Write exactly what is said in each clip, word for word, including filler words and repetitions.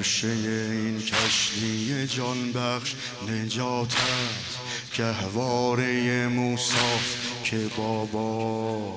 عرشه این کشتی جان بخش نجاتت گهواره موساست که بابا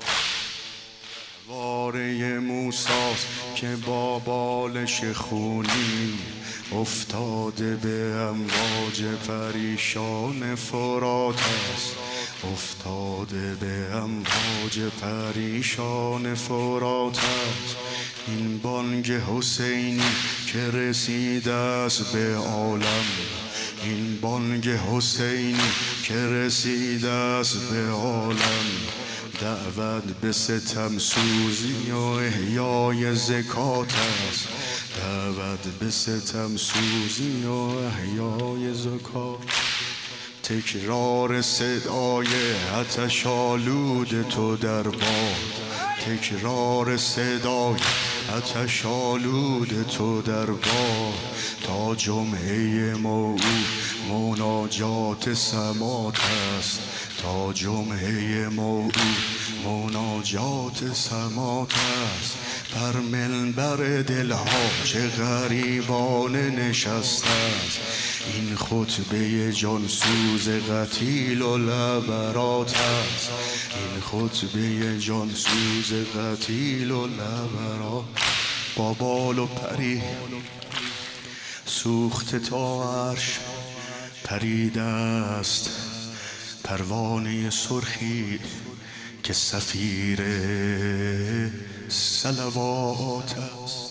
واره موساست که با بالش خونی افتاده به امواج پریشان فرات است، افتاده به امواج پریشان فرات است. این بانگ حسینی که رسیده است به عالم، این بانگ حسینی که رسیده است به عالم، دعوت به ستم سوزی و احیای زکات است، دعوت به ستم سوزی و احیای زکات. تکرار صدای آتش آلود تو در باد، تکرار صدای آتش آلود تو در باد، تا جمعه موعود مناجات سمات است، تا جمعه موعود مناجات سمات است. بر منبر دلها چه غریبانه نشسته است، این خطبه جانسوز قتیل و لبرات است، این خطبه جانسوز قتیل و لبرات. با بال و پری سوخته تا عرش پریده است، پروانه سرخی که سفیر صلوات است.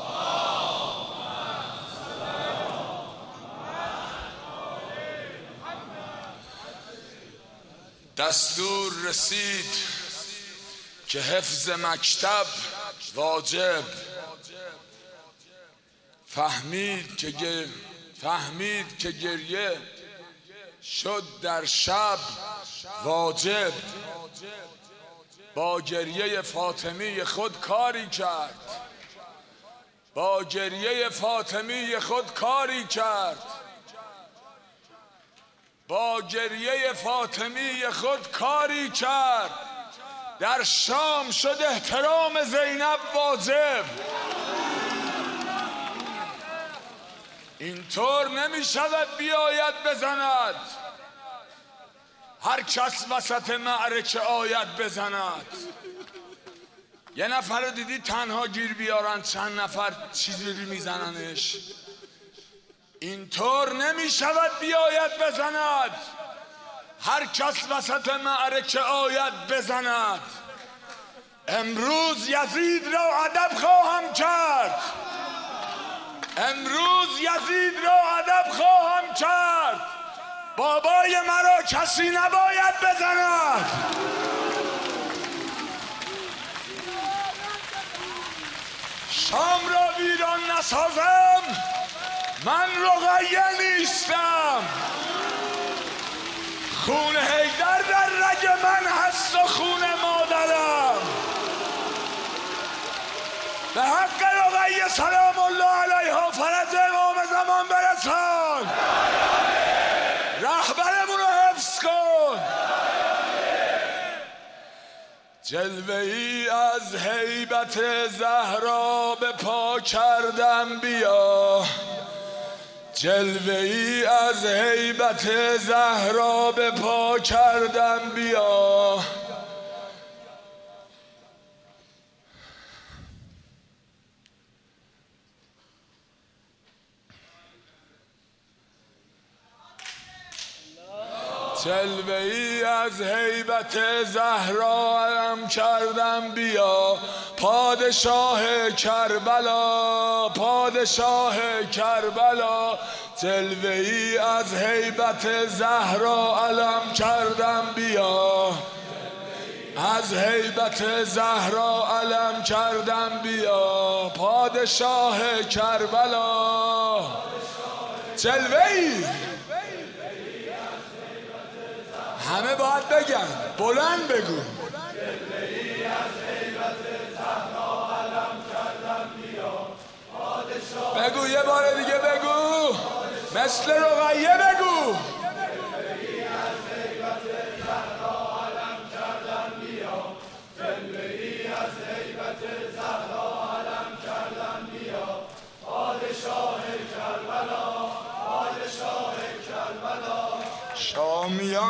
دستور رسید که حفظ مکتب واجب، فهمید که فهمید که گریه شد در شب واجب. با گریه فاطمی خود کاری کرد، با گریه فاطمی خود کاری کرد، با گریه فاطمی خود کاری کرد. در شام شد احترام زینب واجب. اینطور نمی شود بیاید بزند، هر کس وسط معرکه آید بزند. یه نفر رو دیدی تنها گیر بیارن، چند نفر چیزی میزننش. اینطور نمی شود بیاید بزند، هر کس وسط معرکه آید بزند. امروز یزید را ادب خواهم کرد، امروز یزید را ادب خواهم کرد. بابای مرا کسی نباید بزند. شام را ویران نسازم، من رقیه نیستم. خون حیدر در رگ من هست و خون مادرم. به حق رقیه سلام الله علیها فرج امام زمان برسان. رهبرمون رو حفظ کن. جلوه ای از هیبت زهرا به پا کردم بیا، جلوه ای از هیبت زهرا به پا کردم بیا. جلوه ای از هیبت زهرا علم کردم بیا. پادشاه کربلا، پادشاه کربلا، جلوه ای از هیبت زهرا علم کردم بیا. از هیبت زهرا علم کردم بیا. پادشاه کربلا، جلوه ای. همه باید بگن، بلند بگو. بگو یه بار دیگه بگو، مثل رقیه بگو.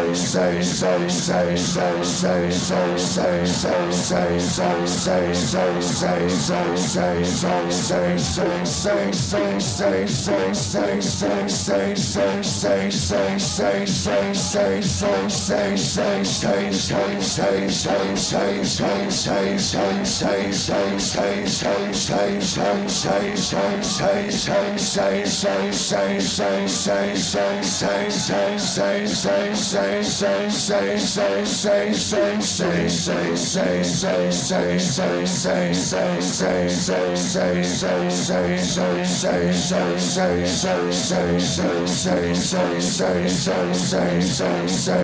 say